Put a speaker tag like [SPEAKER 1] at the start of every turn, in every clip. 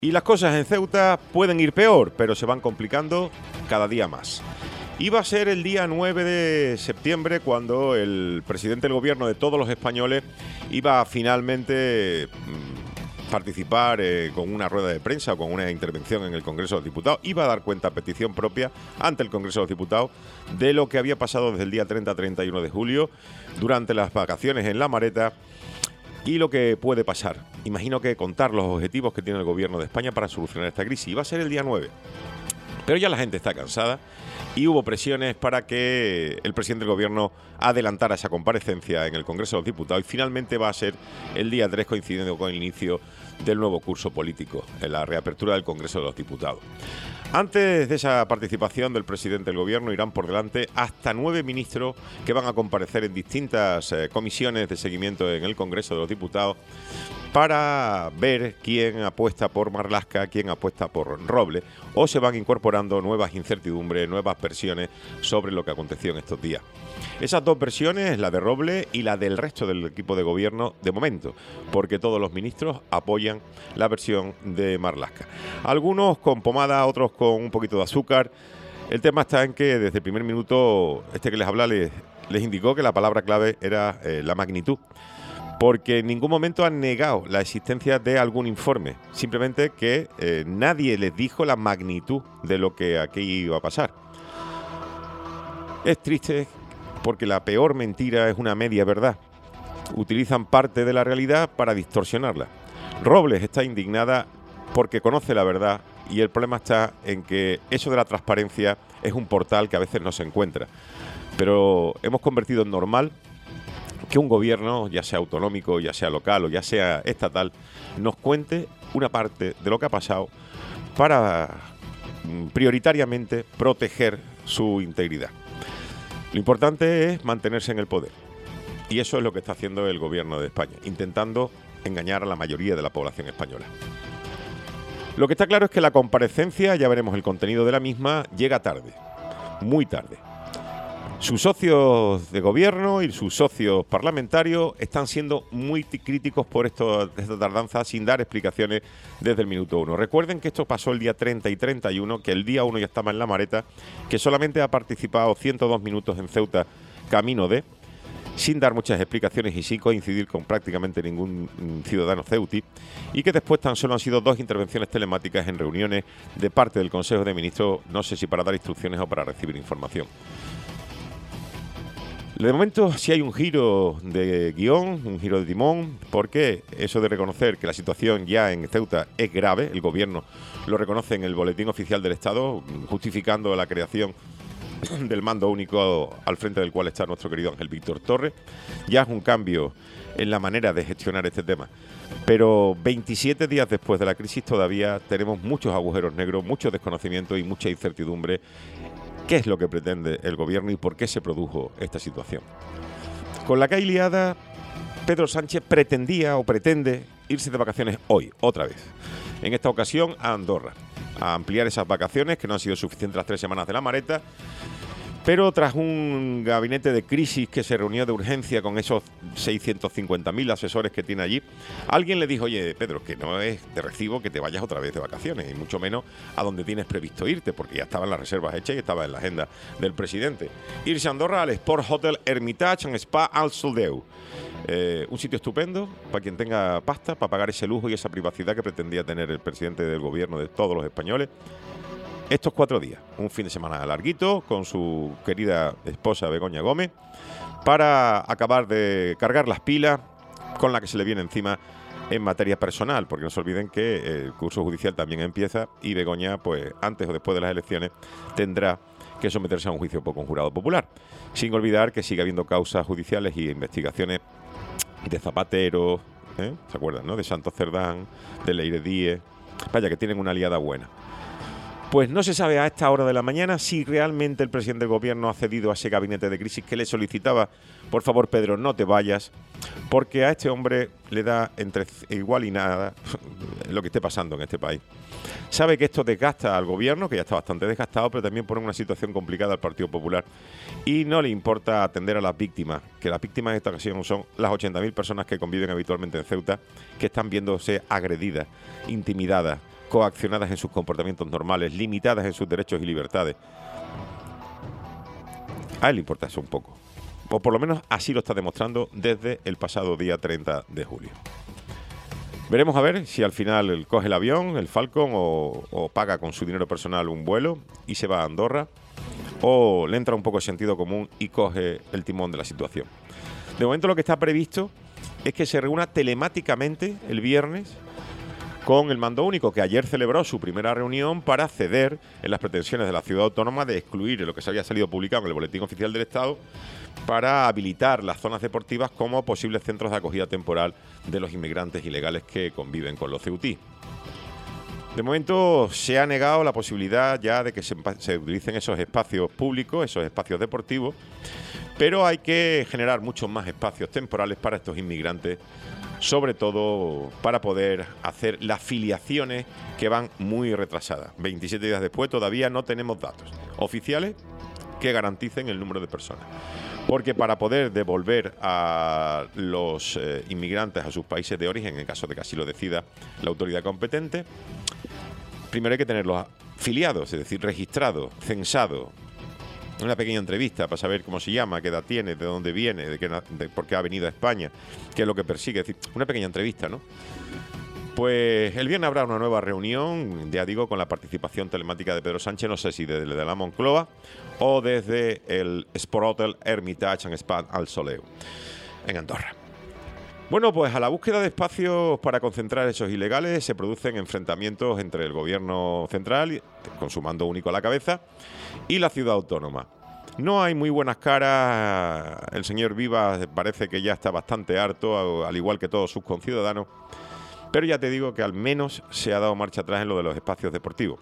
[SPEAKER 1] Y las cosas en Ceuta pueden ir peor, pero se van complicando cada día más. Iba a ser el día 9 de septiembre cuando el presidente del gobierno de todos los españoles iba a finalmente participar con una rueda de prensa o con una intervención en el Congreso de los Diputados. Iba a dar cuenta a petición propia ante el Congreso de los Diputados de lo que había pasado desde el día 30 a 31 de julio durante las vacaciones en La Mareta y lo que puede pasar. Imagino que contar los objetivos que tiene el gobierno de España para solucionar esta crisis. Iba a ser el día 9. Pero ya la gente está cansada y hubo presiones para que el presidente del gobierno adelantara esa comparecencia en el Congreso de los Diputados y finalmente va a ser el día 3, coincidiendo con el inicio del nuevo curso político, en la reapertura del Congreso de los Diputados. Antes de esa participación del presidente del gobierno irán por delante hasta 9 ministros que van a comparecer en distintas comisiones de seguimiento en el Congreso de los Diputados para ver quién apuesta por Marlaska, quién apuesta por Robles, o se van incorporando nuevas incertidumbres, nuevas versiones sobre lo que aconteció en estos días. Esas dos versiones, la de Robles y la del resto del equipo de gobierno, de momento, porque todos los ministros apoyan la versión de Marlaska. Algunos con pomada, otros con un poquito de azúcar. El tema está en que desde el primer minuto que les habla les indicó que la palabra clave era la magnitud, porque en ningún momento han negado la existencia de algún informe, simplemente que nadie les dijo la magnitud de lo que aquí iba a pasar. Es triste porque la peor mentira es una media verdad. Utilizan parte de la realidad para distorsionarla. Robles está indignada porque conoce la verdad y el problema está en que eso de la transparencia es un portal que a veces no se encuentra. Pero hemos convertido en normal que un gobierno, ya sea autonómico, ya sea local o ya sea estatal, nos cuente una parte de lo que ha pasado para prioritariamente proteger su integridad. Lo importante es mantenerse en el poder. Y eso es lo que está haciendo el gobierno de España, intentando engañar a la mayoría de la población española. Lo que está claro es que la comparecencia, ya veremos el contenido de la misma, llega tarde, muy tarde. Sus socios de gobierno y sus socios parlamentarios están siendo muy críticos por esta tardanza sin dar explicaciones desde el minuto 1. Recuerden que esto pasó el día 30 y 31, que el día 1 ya estaba en La Mareta, que solamente ha participado 102 minutos en Ceuta, camino de, sin dar muchas explicaciones y sin coincidir con prácticamente ningún ciudadano ceutí, y que después tan solo han sido 2 intervenciones telemáticas en reuniones de parte del Consejo de Ministros, no sé si para dar instrucciones o para recibir información. De momento sí hay un giro de guión, un giro de timón, porque eso de reconocer que la situación ya en Ceuta es grave, el gobierno lo reconoce en el Boletín Oficial del Estado, justificando la creación del mando único al frente del cual está nuestro querido Ángel Víctor Torres, ya es un cambio en la manera de gestionar este tema. Pero 27 días después de la crisis todavía tenemos muchos agujeros negros, mucho desconocimiento y mucha incertidumbre. ¿Qué es lo que pretende el gobierno y por qué se produjo esta situación? Con la calle liada, Pedro Sánchez pretendía o pretende irse de vacaciones hoy, otra vez. En esta ocasión a Andorra, a ampliar esas vacaciones que no han sido suficientes las 3 semanas de La Mareta, pero tras un gabinete de crisis que se reunió de urgencia con esos 650.000 asesores que tiene allí, alguien le dijo: oye, Pedro, que no es de recibo que te vayas otra vez de vacaciones, y mucho menos a donde tienes previsto irte, porque ya estaban las reservas hechas y estaba en la agenda del presidente. Irse a Andorra al Sport Hotel Hermitage and Spa al Soldeu. Un sitio estupendo para quien tenga pasta, para pagar ese lujo y esa privacidad que pretendía tener el presidente del gobierno de todos los españoles. Estos 4 días, un fin de semana larguito con su querida esposa Begoña Gómez, para acabar de cargar las pilas con la que se le viene encima en materia personal, porque no se olviden que el curso judicial también empieza y Begoña, pues antes o después de las elecciones, tendrá que someterse a un juicio por conjurado popular. Sin olvidar que sigue habiendo causas judiciales y investigaciones de Zapatero, ¿se acuerdan, no? De Santos Cerdán, de Leire Díez, vaya que tienen una aliada buena. Pues no se sabe a esta hora de la mañana si realmente el presidente del gobierno ha cedido a ese gabinete de crisis que le solicitaba: por favor, Pedro, no te vayas, porque a este hombre le da entre igual y nada lo que esté pasando en este país. Sabe que esto desgasta al gobierno, que ya está bastante desgastado, pero también pone en una situación complicada al Partido Popular, y no le importa atender a las víctimas, que las víctimas en esta ocasión son las 80.000 personas que conviven habitualmente en Ceuta, que están viéndose agredidas, intimidadas, coaccionadas en sus comportamientos normales, limitadas en sus derechos y libertades. A él le importa eso un poco. O por lo menos así lo está demostrando desde el pasado día 30 de julio. Veremos a ver si al final él coge el avión, el Falcon, o paga con su dinero personal un vuelo y se va a Andorra, o le entra un poco de sentido común y coge el timón de la situación. De momento lo que está previsto es que se reúna telemáticamente el viernes con el mando único, que ayer celebró su primera reunión para ceder en las pretensiones de la ciudad autónoma de excluir lo que se había salido publicado en el Boletín Oficial del Estado para habilitar las zonas deportivas como posibles centros de acogida temporal de los inmigrantes ilegales que conviven con los ceutí. De momento se ha negado la posibilidad ya de que se utilicen esos espacios públicos, esos espacios deportivos, pero hay que generar muchos más espacios temporales para estos inmigrantes, sobre todo para poder hacer las filiaciones que van muy retrasadas. 27 días después todavía no tenemos datos oficiales que garanticen el número de personas. Porque para poder devolver a los inmigrantes a sus países de origen, en caso de que así lo decida la autoridad competente, primero hay que tenerlos filiados, es decir, registrados, censados. Una pequeña entrevista para saber cómo se llama, qué edad tiene, de dónde viene, de por qué ha venido a España, qué es lo que persigue. Es decir, una pequeña entrevista, ¿no? Pues el viernes habrá una nueva reunión, ya digo, con la participación telemática de Pedro Sánchez, no sé si desde la Moncloa o desde el Sport Hotel Hermitage en Spa al Soleu, en Andorra. Bueno, pues a la búsqueda de espacios para concentrar esos ilegales se producen enfrentamientos entre el gobierno central, con su mando único a la cabeza, y la ciudad autónoma. No hay muy buenas caras, el señor Vivas parece que ya está bastante harto, al igual que todos sus conciudadanos, pero ya te digo que al menos se ha dado marcha atrás en lo de los espacios deportivos.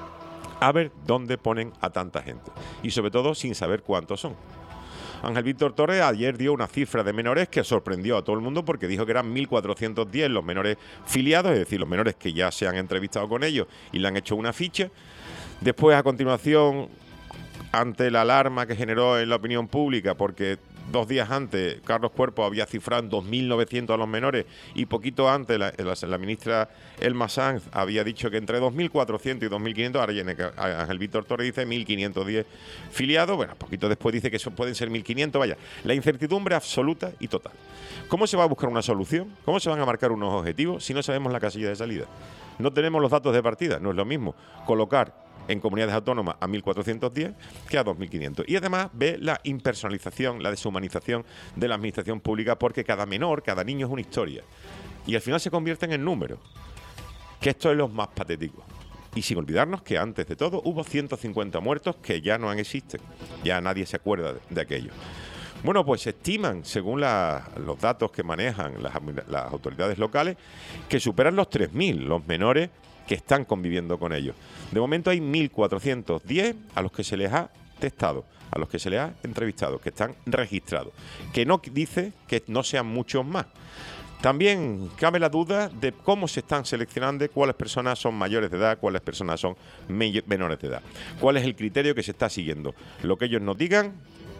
[SPEAKER 1] A ver dónde ponen a tanta gente, y sobre todo sin saber cuántos son. Ángel Víctor Torres ayer dio una cifra de menores que sorprendió a todo el mundo porque dijo que eran 1.410 los menores filiados, es decir, los menores que ya se han entrevistado con ellos y le han hecho una ficha. Después, a continuación, ante la alarma que generó en la opinión pública, porque 2 días antes Carlos Cuerpo había cifrado en 2.900 a los menores y poquito antes la ministra Elma Sanz había dicho que entre 2.400 y 2.500, ahora Ángel Víctor Torres dice 1.510 filiados, bueno, poquito después dice que eso pueden ser 1.500, vaya, la incertidumbre absoluta y total. ¿Cómo se va a buscar una solución? ¿Cómo se van a marcar unos objetivos si no sabemos la casilla de salida? No tenemos los datos de partida, no es lo mismo colocar en comunidades autónomas a 1.410 que a 2.500. Y además ve la impersonalización, la deshumanización de la administración pública, porque cada menor, cada niño es una historia. Y al final se convierten en números, que esto es lo más patético. Y sin olvidarnos que antes de todo hubo 150 muertos que ya no existen. Ya nadie se acuerda de aquello. Bueno, pues se estiman, según los datos que manejan las autoridades locales, que superan los 3.000 los menores que están conviviendo con ellos. De momento hay 1.410 a los que se les ha testado, a los que se les ha entrevistado, que están registrados, que no dice que no sean muchos más. También cabe la duda de cómo se están seleccionando, cuáles personas son mayores de edad, cuáles personas son menores de edad. ¿Cuál es el criterio que se está siguiendo? Lo que ellos nos digan,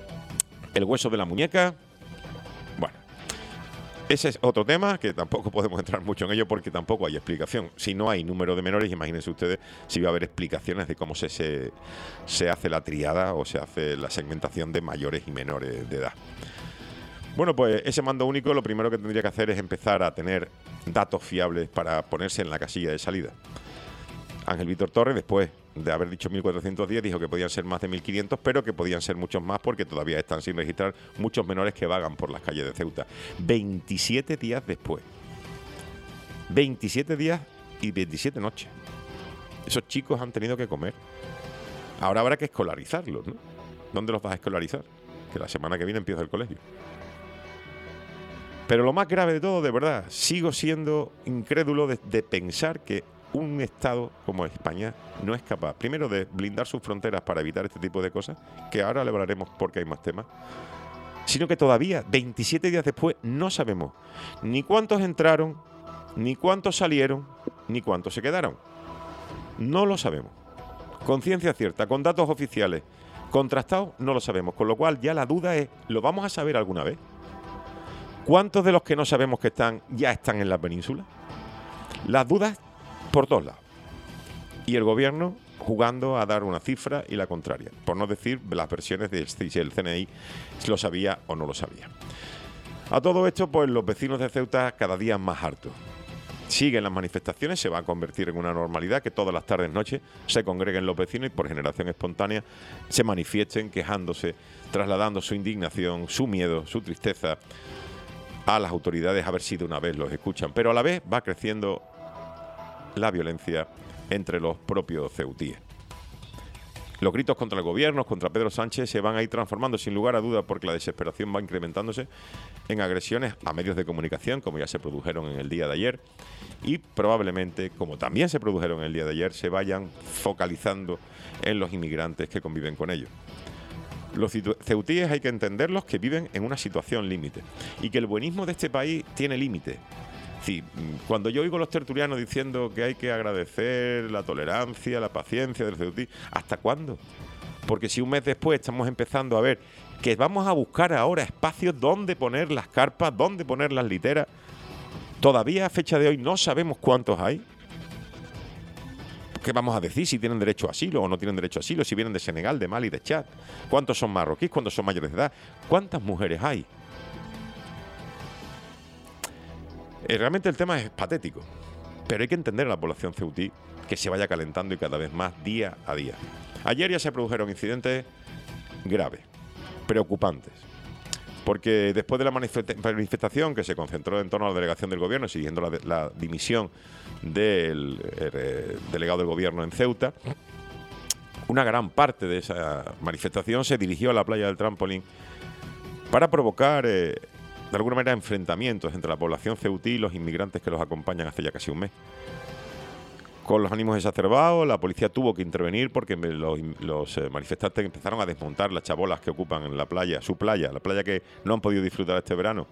[SPEAKER 1] el hueso de la muñeca. Bueno, ese es otro tema que tampoco podemos entrar mucho en ello porque tampoco hay explicación. Si no hay número de menores, imagínense ustedes si va a haber explicaciones de cómo se hace la triada o se hace la segmentación de mayores y menores de edad. Bueno, pues ese mando único lo primero que tendría que hacer es empezar a tener datos fiables para ponerse en la casilla de salida. Ángel Víctor Torres, después de haber dicho 1.410, dijo que podían ser más de 1.500, pero que podían ser muchos más porque todavía están sin registrar muchos menores que vagan por las calles de Ceuta. 27 días después. 27 días y 27 noches. Esos chicos han tenido que comer. Ahora habrá que escolarizarlos, ¿no? ¿Dónde los vas a escolarizar? Que la semana que viene empieza el colegio. Pero lo más grave de todo, de verdad, sigo siendo incrédulo de pensar que un Estado como España no es capaz, primero, de blindar sus fronteras para evitar este tipo de cosas, que ahora le hablaremos porque hay más temas, sino que todavía, 27 días después, no sabemos ni cuántos entraron, ni cuántos salieron, ni cuántos se quedaron. No lo sabemos. Con ciencia cierta, con datos oficiales contrastados, no lo sabemos. Con lo cual ya la duda es, ¿lo vamos a saber alguna vez? ¿Cuántos de los que no sabemos que están ya están en la península? Las dudas por todos lados. y el gobierno jugando a dar una cifra y la contraria, por no decir las versiones de si el CNI lo sabía o no lo sabía. A todo esto, pues los vecinos de Ceuta cada día más hartos. Siguen las manifestaciones, se va a convertir en una normalidad que todas las tardes, noches se congreguen los vecinos y por generación espontánea se manifiesten quejándose, trasladando su indignación, su miedo, su tristeza a las autoridades, a ver si de una vez los escuchan. Pero a la vez va creciendo la violencia entre los propios ceutíes. Los gritos contra el gobierno, contra Pedro Sánchez, se van a ir transformando sin lugar a duda porque la desesperación va incrementándose en agresiones a medios de comunicación, como ya se produjeron en el día de ayer, y probablemente, como también se produjeron en el día de ayer, se vayan focalizando en los inmigrantes que conviven con ellos. Los ceutíes hay que entenderlos que viven en una situación límite y que el buenismo de este país tiene límite. Sí, cuando yo oigo a los tertulianos diciendo que hay que agradecer la tolerancia, la paciencia del ceutí, ¿hasta cuándo? Porque si un mes después estamos empezando a ver que vamos a buscar ahora espacios donde poner las carpas, donde poner las literas, todavía a fecha de hoy no sabemos cuántos hay. ¿Qué vamos a decir? Si tienen derecho a asilo o no tienen derecho a asilo, si vienen de Senegal, de Mali, de Chad. ¿Cuántos son marroquíes? ¿Cuántos son mayores de edad? ¿Cuántas mujeres hay? Realmente el tema es patético, pero hay que entender a la población ceutí que se vaya calentando y cada vez más día a día. Ayer ya se produjeron incidentes graves, preocupantes, porque después de la manifestación que se concentró en torno a la delegación del gobierno, siguiendo la dimisión del delegado del gobierno en Ceuta, una gran parte de esa manifestación se dirigió a la playa del Trampolín para provocar de alguna manera enfrentamientos entre la población ceutí y los inmigrantes que los acompañan hace ya casi un mes. Con los ánimos exacerbados, la policía tuvo que intervenir porque los manifestantes empezaron a desmontar las chabolas que ocupan en la playa, su playa, la playa que no han podido disfrutar este verano.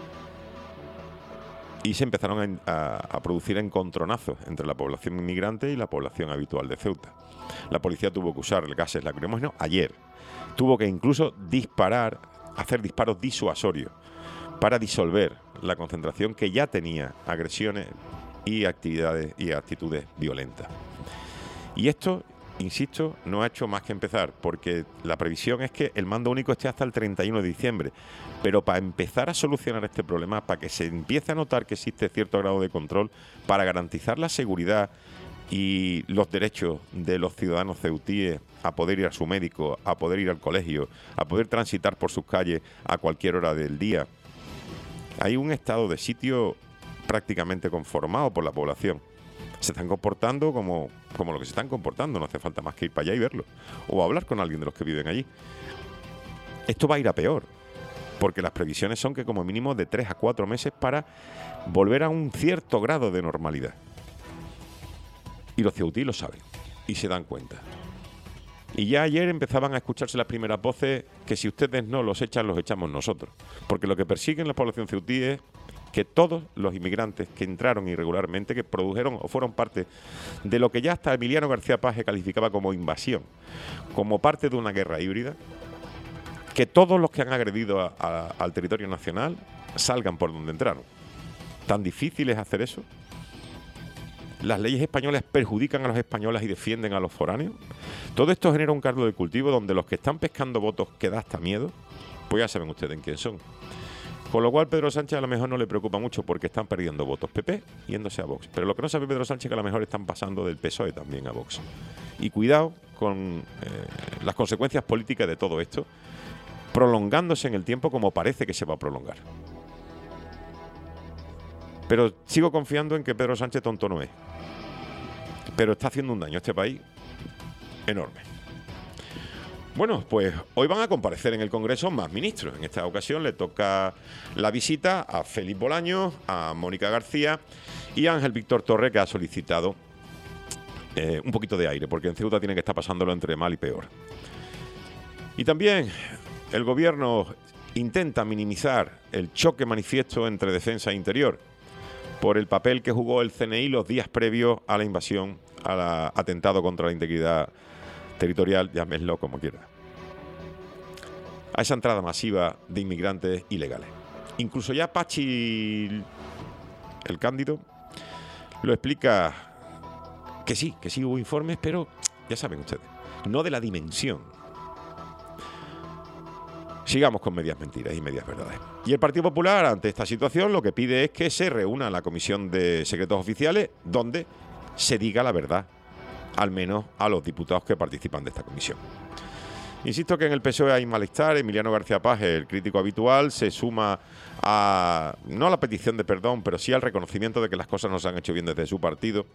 [SPEAKER 1] Y se empezaron a producir encontronazos entre la población inmigrante y la población habitual de Ceuta. La policía tuvo que usar gases lacrimógenos ayer. Tuvo que incluso hacer disparos disuasorios para disolver la concentración que ya tenía agresiones y actividades y actitudes violentas. Y esto, insisto, no ha hecho más que empezar, porque la previsión es que el mando único esté hasta el 31 de diciembre. Pero para empezar a solucionar este problema, para que se empiece a notar que existe cierto grado de control, para garantizar la seguridad y los derechos de los ciudadanos ceutíes a poder ir a su médico, a poder ir al colegio, a poder transitar por sus calles a cualquier hora del día, hay un estado de sitio prácticamente conformado por la población. Se están comportando como lo que se están comportando, no hace falta más que ir para allá y verlo, o hablar con alguien de los que viven allí. Esto va a ir a peor, porque las previsiones son que como mínimo de 3 a 4 meses para volver a un cierto grado de normalidad. Y los ceutíes lo saben, y se dan cuenta. Y ya ayer empezaban a escucharse las primeras voces que si ustedes no los echan, los echamos nosotros. Porque lo que persiguen la población ceutí es que todos los inmigrantes que entraron irregularmente, que produjeron o fueron parte de lo que ya hasta Emiliano García Paje calificaba como invasión, como parte de una guerra híbrida, que todos los que han agredido al territorio nacional salgan por donde entraron. ¿Tan difícil es hacer eso? ¿Las leyes españolas perjudican a los españoles y defienden a los foráneos? Todo esto genera un caldo de cultivo donde los que están pescando votos que da hasta miedo, pues ya saben ustedes quién son. Con lo cual Pedro Sánchez a lo mejor no le preocupa mucho porque están perdiendo votos PP yéndose a Vox. Pero lo que no sabe Pedro Sánchez es que a lo mejor están pasando del PSOE también a Vox. Y cuidado con las consecuencias políticas de todo esto, prolongándose en el tiempo como parece que se va a prolongar. Pero sigo confiando en que Pedro Sánchez tonto no es. Pero está haciendo un daño a este país enorme. Bueno, pues hoy van a comparecer en el Congreso más ministros. En esta ocasión le toca la visita a Félix Bolaños, a Mónica García y a Ángel Víctor Torre, que ha solicitado un poquito de aire, porque en Ceuta tiene que estar pasándolo entre mal y peor. Y también el Gobierno intenta minimizar el choque manifiesto entre defensa e interior por el papel que jugó el CNI los días previos a la invasión, al atentado contra la integridad territorial, llámenlo como quiera, a esa entrada masiva de inmigrantes ilegales. Incluso ya Pachi el Cándido lo explica Que sí hubo informes, pero ya saben ustedes, no de la dimensión. Sigamos con medias mentiras y medias verdades. Y el Partido Popular, ante esta situación, lo que pide es que se reúna la Comisión de Secretos Oficiales, donde se diga la verdad, al menos a los diputados que participan de esta comisión. Insisto que en el PSOE hay malestar. Emiliano García Paz, el crítico habitual, se suma no a la petición de perdón, pero sí al reconocimiento de que las cosas no se han hecho bien desde su partido.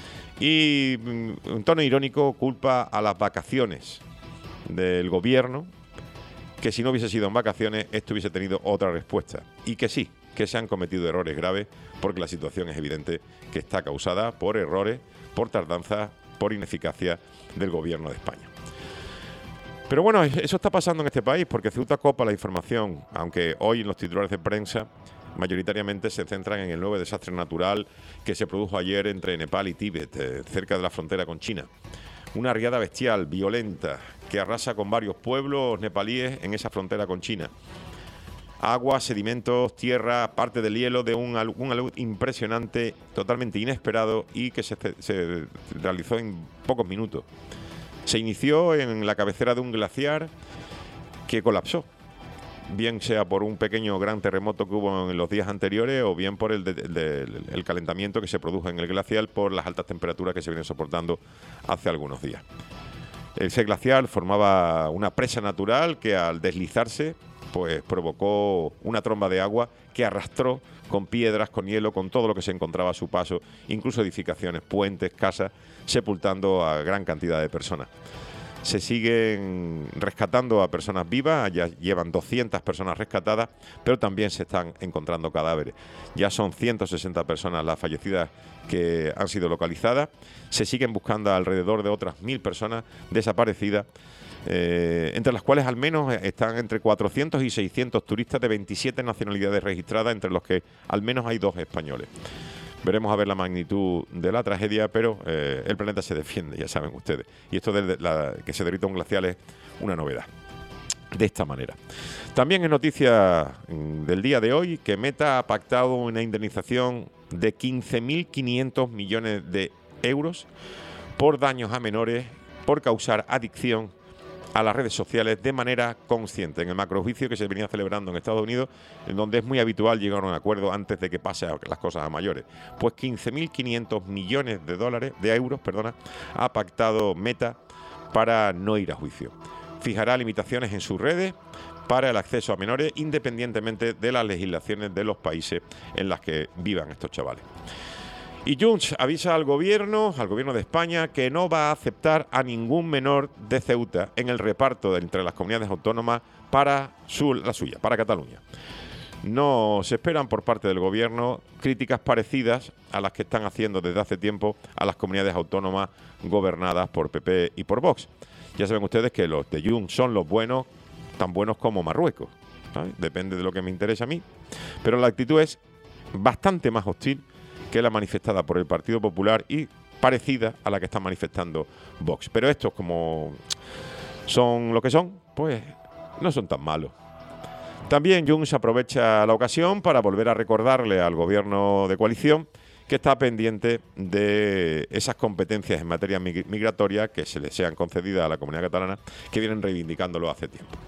[SPEAKER 1] Y en tono irónico culpa a las vacaciones del gobierno, que si no hubiese sido en vacaciones, esto hubiese tenido otra respuesta. Y que sí, que se han cometido errores graves, porque la situación es evidente que está causada por errores, por tardanza, por ineficacia del gobierno de España. Pero bueno, eso está pasando en este país, porque Ceuta copa la información, aunque hoy en los titulares de prensa mayoritariamente se centran en el nuevo desastre natural que se produjo ayer entre Nepal y Tíbet, cerca de la frontera con China. Una riada bestial, violenta, que arrasa con varios pueblos nepalíes en esa frontera con China. Agua, sedimentos, tierra, parte del hielo de un alud impresionante, totalmente inesperado y que se realizó en pocos minutos. Se inició en la cabecera de un glaciar que colapsó, bien sea por un pequeño gran terremoto que hubo en los días anteriores o bien por el calentamiento que se produjo en el glaciar por las altas temperaturas que se vienen soportando hace algunos días. Ese glaciar formaba una presa natural que al deslizarse pues provocó una tromba de agua que arrastró con piedras, con hielo, con todo lo que se encontraba a su paso, incluso edificaciones, puentes, casas, sepultando a gran cantidad de personas. Se siguen rescatando a personas vivas, ya llevan 200 personas rescatadas, pero también se están encontrando cadáveres. Ya son 160 personas las fallecidas que han sido localizadas. Se siguen buscando alrededor de otras 1.000 personas desaparecidas, entre las cuales al menos están entre 400 y 600 turistas de 27 nacionalidades registradas, entre los que al menos hay 2 españoles. Veremos a ver la magnitud de la tragedia, pero el planeta se defiende, ya saben ustedes. Y esto de que se derrita un glacial es una novedad. De esta manera. También es noticia del día de hoy que Meta ha pactado una indemnización de 15.500 millones de euros por daños a menores por causar adicción a las redes sociales de manera consciente, en el macrojuicio que se venía celebrando en Estados Unidos, en donde es muy habitual llegar a un acuerdo antes de que pasen las cosas a mayores. Pues 15.500 millones de euros, ha pactado Meta para no ir a juicio. Fijará limitaciones en sus redes para el acceso a menores, independientemente de las legislaciones de los países en las que vivan estos chavales. Y Junts avisa al gobierno de España, que no va a aceptar a ningún menor de Ceuta en el reparto entre las comunidades autónomas para la suya, para Cataluña. No se esperan por parte del gobierno críticas parecidas a las que están haciendo desde hace tiempo a las comunidades autónomas gobernadas por PP y por Vox. Ya saben ustedes que los de Junts son los buenos, tan buenos como Marruecos, ¿sabes? Depende de lo que me interesa a mí. Pero la actitud es bastante más hostil que la manifestada por el Partido Popular y parecida a la que está manifestando Vox. Pero estos, como son lo que son, pues no son tan malos. También Junts aprovecha la ocasión para volver a recordarle al gobierno de coalición que está pendiente de esas competencias en materia migratoria que se le sean concedidas a la comunidad catalana, que vienen reivindicándolo hace tiempo.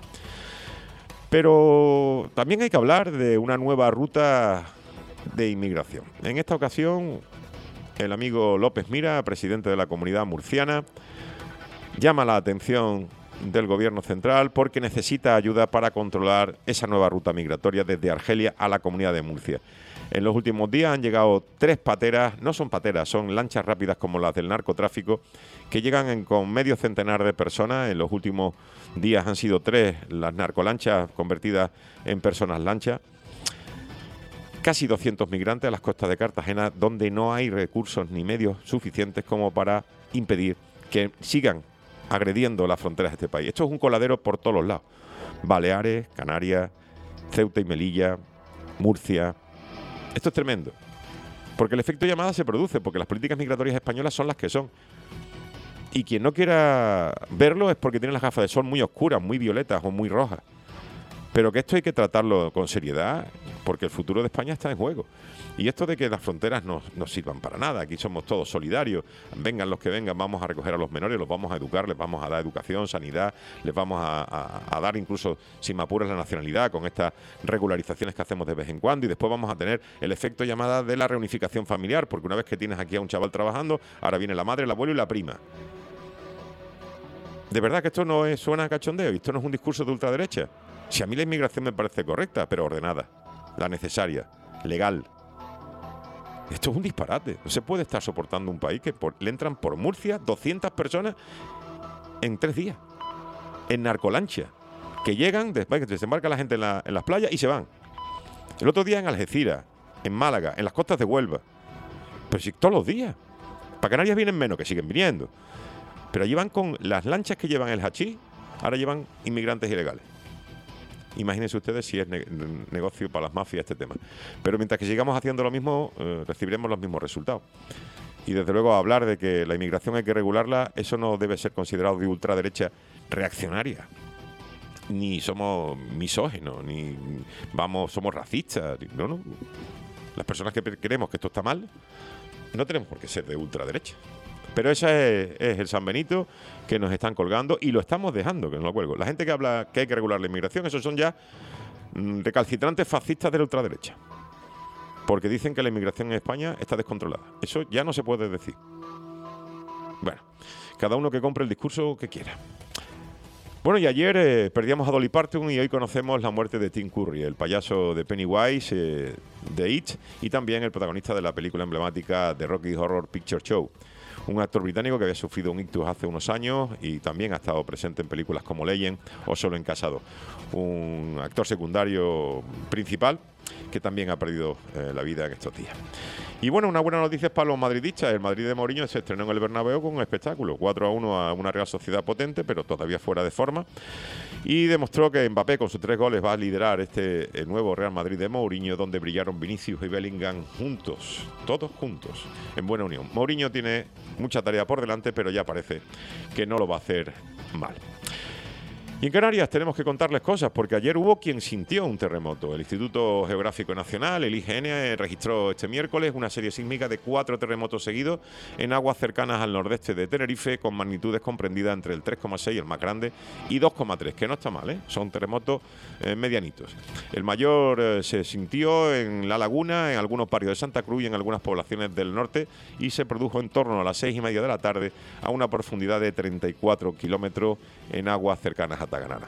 [SPEAKER 1] Pero también hay que hablar de una nueva ruta de inmigración. En esta ocasión, el amigo López Mira, presidente de la Comunidad Murciana, llama la atención del gobierno central porque necesita ayuda para controlar esa nueva ruta migratoria desde Argelia a la Comunidad de Murcia. En los últimos días han llegado 3 pateras, no son pateras, son lanchas rápidas como las del narcotráfico, que llegan con medio centenar de personas. En los últimos días han sido 3 las narcolanchas convertidas en personas lanchas. Casi 200 migrantes a las costas de Cartagena, donde no hay recursos ni medios suficientes como para impedir que sigan agrediendo las fronteras de este país. Esto es un coladero por todos los lados. Baleares, Canarias, Ceuta y Melilla, Murcia. Esto es tremendo. Porque el efecto llamada se produce, porque las políticas migratorias españolas son las que son. Y quien no quiera verlo es porque tiene las gafas de sol muy oscuras, muy violetas o muy rojas. pero que esto hay que tratarlo con seriedad, porque el futuro de España está en juego. Y esto de que las fronteras no sirvan para nada, aquí somos todos solidarios, vengan los que vengan, vamos a recoger a los menores, los vamos a educar, les vamos a dar educación, sanidad, les vamos a dar incluso, si me apuras, la nacionalidad con estas regularizaciones que hacemos de vez en cuando, y después vamos a tener el efecto llamada de la reunificación familiar, porque una vez que tienes aquí a un chaval trabajando, ahora viene la madre, el abuelo y la prima. De verdad que esto no suena a cachondeo, y esto no es un discurso de ultraderecha. Si a mí la inmigración me parece correcta, pero ordenada, la necesaria, legal. Esto es un disparate. No se puede estar soportando un país que le entran por Murcia 200 personas en 3 días, en narcolancha, que llegan, después que desembarca la gente en las playas y se van. El otro día en Algeciras, en Málaga, en las costas de Huelva. Pero sí, todos los días. Para Canarias vienen menos, que siguen viniendo. Pero allí van con las lanchas que llevan el hachís, ahora llevan inmigrantes ilegales. Imagínense ustedes si es negocio para las mafias este tema. Pero mientras que sigamos haciendo lo mismo, recibiremos los mismos resultados. Y desde luego hablar de que la inmigración hay que regularla, eso no debe ser considerado de ultraderecha reaccionaria. Ni somos misóginos, ni somos racistas. No. Las personas que creemos que esto está mal, no tenemos por qué ser de ultraderecha. Pero ese es el San Benito que nos están colgando y lo estamos dejando, que no lo cuelgo. La gente que habla que hay que regular la inmigración, esos son ya recalcitrantes fascistas de la ultraderecha. Porque dicen que la inmigración en España está descontrolada. Eso ya no se puede decir. Bueno, cada uno que compre el discurso que quiera. Bueno, y ayer perdíamos a Dolly Parton y hoy conocemos la muerte de Tim Curry, el payaso de Pennywise, de It, y también el protagonista de la película emblemática de Rocky Horror Picture Show. Un actor británico que había sufrido un ictus hace unos años y también ha estado presente en películas como Legend o Solo en Casado. Un actor secundario principal que también ha perdido la vida en estos días. Y bueno, una buena noticia para los madridistas. El Madrid de Mourinho se estrenó en el Bernabéu con un espectáculo. 4-1 a una Real Sociedad potente, pero todavía fuera de forma. Y demostró que Mbappé con sus 3 goles va a liderar el nuevo Real Madrid de Mourinho, donde brillaron Vinicius y Bellingham juntos, todos juntos, en buena unión. Mourinho tiene mucha tarea por delante, pero ya parece que no lo va a hacer mal. Y en Canarias tenemos que contarles cosas, porque ayer hubo quien sintió un terremoto. El Instituto Geográfico Nacional, el IGN, registró este miércoles una serie sísmica de 4 terremotos seguidos en aguas cercanas al nordeste de Tenerife, con magnitudes comprendidas entre el 3,6, el más grande, y 2,3, que no está mal, ¿eh? Son terremotos medianitos. El mayor se sintió en La Laguna, en algunos barrios de Santa Cruz y en algunas poblaciones del norte, y se produjo en torno a las 6:30 de la tarde a una profundidad de 34 kilómetros en aguas cercanas a Taganara.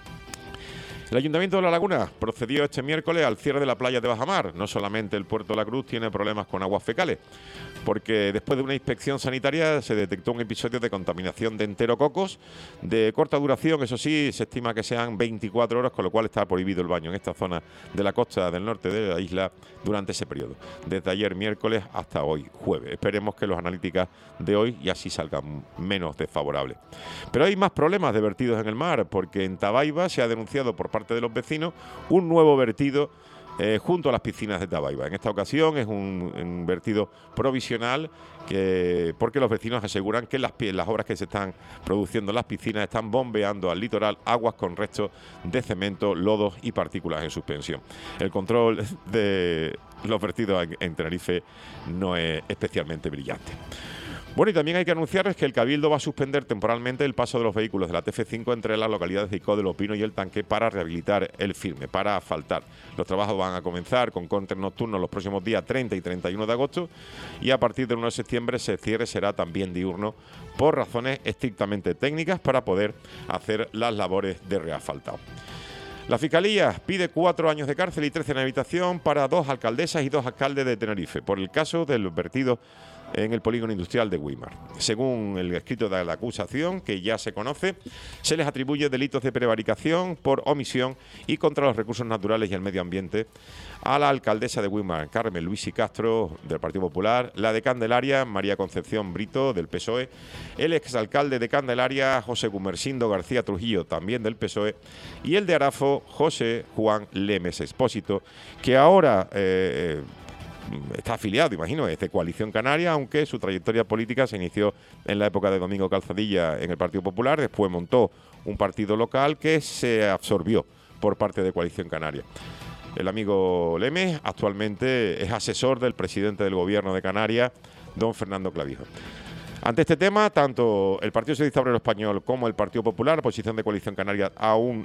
[SPEAKER 1] El Ayuntamiento de La Laguna procedió este miércoles al cierre de la playa de Bajamar. No solamente el Puerto de la Cruz tiene problemas con aguas fecales, porque después de una inspección sanitaria se detectó un episodio de contaminación de enterococos de corta duración. Eso sí, se estima que sean 24 horas, con lo cual está prohibido el baño en esta zona de la costa del norte de la isla durante ese periodo, desde ayer miércoles hasta hoy jueves. Esperemos que las analíticas de hoy ya sí salgan menos desfavorables. Pero hay más problemas de vertidos en el mar, porque en Tabaiba se ha denunciado por parte de los vecinos un nuevo vertido junto a las piscinas de Tabaiba. En esta ocasión es un vertido provisional porque los vecinos aseguran que las obras que se están produciendo en las piscinas están bombeando al litoral aguas con restos de cemento, lodos y partículas en suspensión. El control de los vertidos en Tenerife no es especialmente brillante. Bueno, y también hay que anunciarles que el Cabildo va a suspender temporalmente el paso de los vehículos de la TF5 entre las localidades de Icó de los Pinos y El Tanque para rehabilitar el firme, para asfaltar. Los trabajos van a comenzar con cortes nocturnos los próximos días 30 y 31 de agosto y a partir del 1 de septiembre ese cierre será también diurno por razones estrictamente técnicas para poder hacer las labores de reasfaltado. La Fiscalía pide 4 años de cárcel y 13 en habitación para 2 alcaldesas y 2 alcaldes de Tenerife por el caso del vertido en el polígono industrial de Güímar. Según el escrito de la acusación, que ya se conoce, se les atribuye delitos de prevaricación por omisión y contra los recursos naturales y el medio ambiente a la alcaldesa de Güímar, Carmen Luisi Castro, del Partido Popular, la de Candelaria, María Concepción Brito, del PSOE, el exalcalde de Candelaria, José Gumersindo García Trujillo, también del PSOE, y el de Arafo, José Juan Lemes Expósito, que ahora está afiliado, imagino, es de Coalición Canaria, aunque su trayectoria política se inició en la época de Domingo Calzadilla en el Partido Popular, después montó un partido local que se absorbió por parte de Coalición Canaria. El amigo Lemes actualmente es asesor del presidente del Gobierno de Canarias, don Fernando Clavijo. Ante este tema, tanto el Partido Socialista Obrero Español como el Partido Popular, la posición de Coalición Canaria aún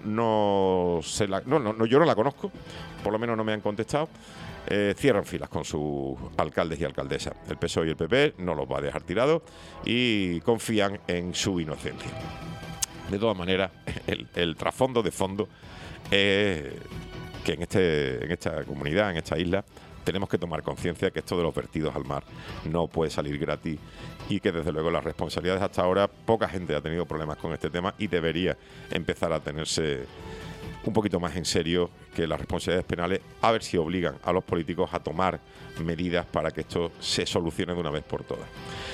[SPEAKER 1] yo no la conozco, por lo menos no me han contestado, cierran filas con sus alcaldes y alcaldesas. El PSOE y el PP no los va a dejar tirados y confían en su inocencia. De todas maneras, el trasfondo de fondo es que en esta comunidad, en esta isla, tenemos que tomar conciencia que esto de los vertidos al mar no puede salir gratis y que desde luego las responsabilidades hasta ahora, poca gente ha tenido problemas con este tema y debería empezar a tenerse un poquito más en serio que las responsabilidades penales, a ver si obligan a los políticos a tomar medidas para que esto se solucione de una vez por todas.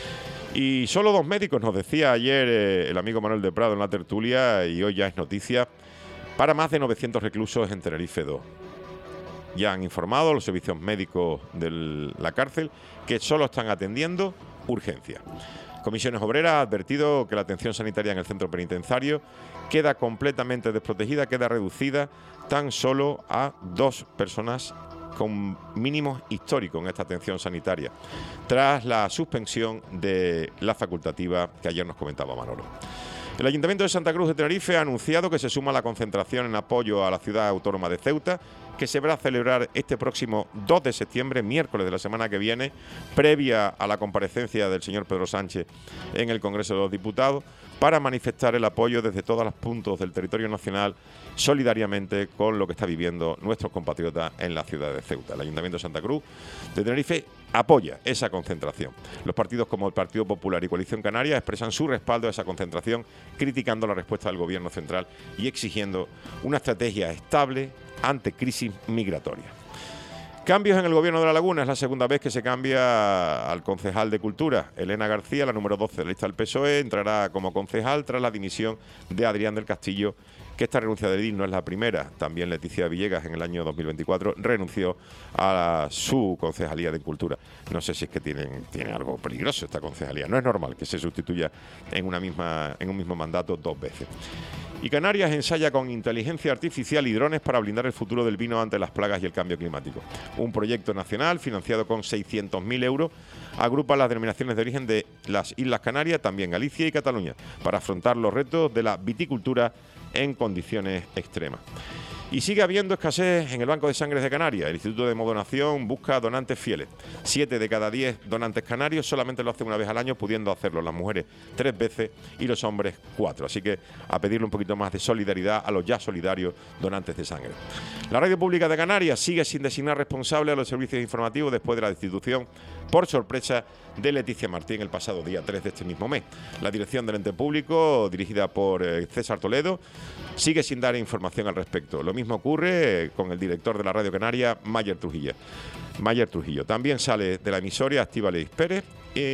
[SPEAKER 1] Y solo 2 médicos, nos decía ayer el amigo Manuel de Prado en la tertulia, y hoy ya es noticia, para más de 900 reclusos en Tenerife 2. Ya han informado los servicios médicos de la cárcel que solo están atendiendo urgencias. Comisiones Obreras ha advertido que la atención sanitaria en el centro penitenciario queda completamente desprotegida, queda reducida tan solo a 2 personas con mínimos históricos en esta atención sanitaria, tras la suspensión de la facultativa que ayer nos comentaba Manolo. El Ayuntamiento de Santa Cruz de Tenerife ha anunciado que se suma a la concentración en apoyo a la ciudad autónoma de Ceuta, que se va a celebrar este próximo 2 de septiembre, miércoles de la semana que viene, previa a la comparecencia del señor Pedro Sánchez en el Congreso de los Diputados, para manifestar el apoyo desde todos los puntos del territorio nacional solidariamente con lo que está viviendo nuestros compatriotas en la ciudad de Ceuta. El Ayuntamiento de Santa Cruz de Tenerife apoya esa concentración. Los partidos como el Partido Popular y Coalición Canaria expresan su respaldo a esa concentración, criticando la respuesta del Gobierno central y exigiendo una estrategia estable ante crisis migratoria. Cambios en el Gobierno de La Laguna. Es la segunda vez que se cambia al concejal de Cultura. Elena García, la número 12 de la lista del PSOE, entrará como concejal tras la dimisión de Adrián del Castillo, que esta renuncia de edil no es la primera. También Leticia Villegas en el año 2024 renunció a su concejalía de Cultura. No sé si es que tiene algo peligroso esta concejalía. No es normal que se sustituya en un mismo mandato 2 veces. Y Canarias ensaya con inteligencia artificial y drones para blindar el futuro del vino ante las plagas y el cambio climático. Un proyecto nacional financiado con 600.000 euros agrupa las denominaciones de origen de las Islas Canarias, también Galicia y Cataluña, para afrontar los retos de la viticultura en condiciones extremas. Y sigue habiendo escasez en el Banco de Sangre de Canarias. El Instituto de Hemodonación busca donantes fieles. 7 de cada 10 donantes canarios solamente lo hacen una vez al año, pudiendo hacerlo las mujeres 3 veces y los hombres 4. Así que a pedirle un poquito más de solidaridad a los ya solidarios donantes de sangre. La Radio Pública de Canarias sigue sin designar responsable a los servicios informativos después de la destitución por sorpresa de Leticia Martín el pasado día 3 de este mismo mes. La dirección del ente público, dirigida por César Toledo, sigue sin dar información al respecto. Lo mismo ocurre con el director de la Radio Canaria, Mayer Trujillo. También sale de la emisora Estíbaliz Pérez,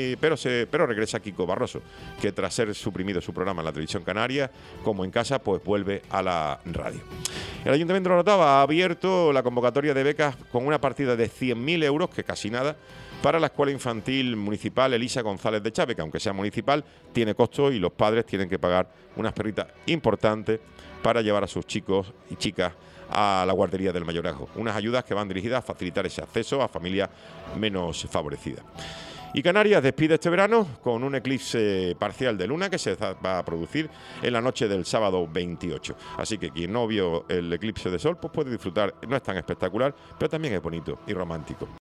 [SPEAKER 1] pero regresa Kiko Barroso, que tras ser suprimido su programa en la televisión canaria, como en casa, pues vuelve a la radio. El Ayuntamiento de La Orotava ha abierto la convocatoria de becas con una partida de 100.000 euros, que casi nada, para la Escuela Infantil Municipal Elisa González de Chávez, que aunque sea municipal, tiene costo y los padres tienen que pagar unas perritas importantes para llevar a sus chicos y chicas a la guardería del mayorazgo. Unas ayudas que van dirigidas a facilitar ese acceso a familias menos favorecidas. Y Canarias despide este verano con un eclipse parcial de luna que se va a producir en la noche del sábado 28. Así que quien no vio el eclipse de sol pues puede disfrutar. No es tan espectacular, pero también es bonito y romántico.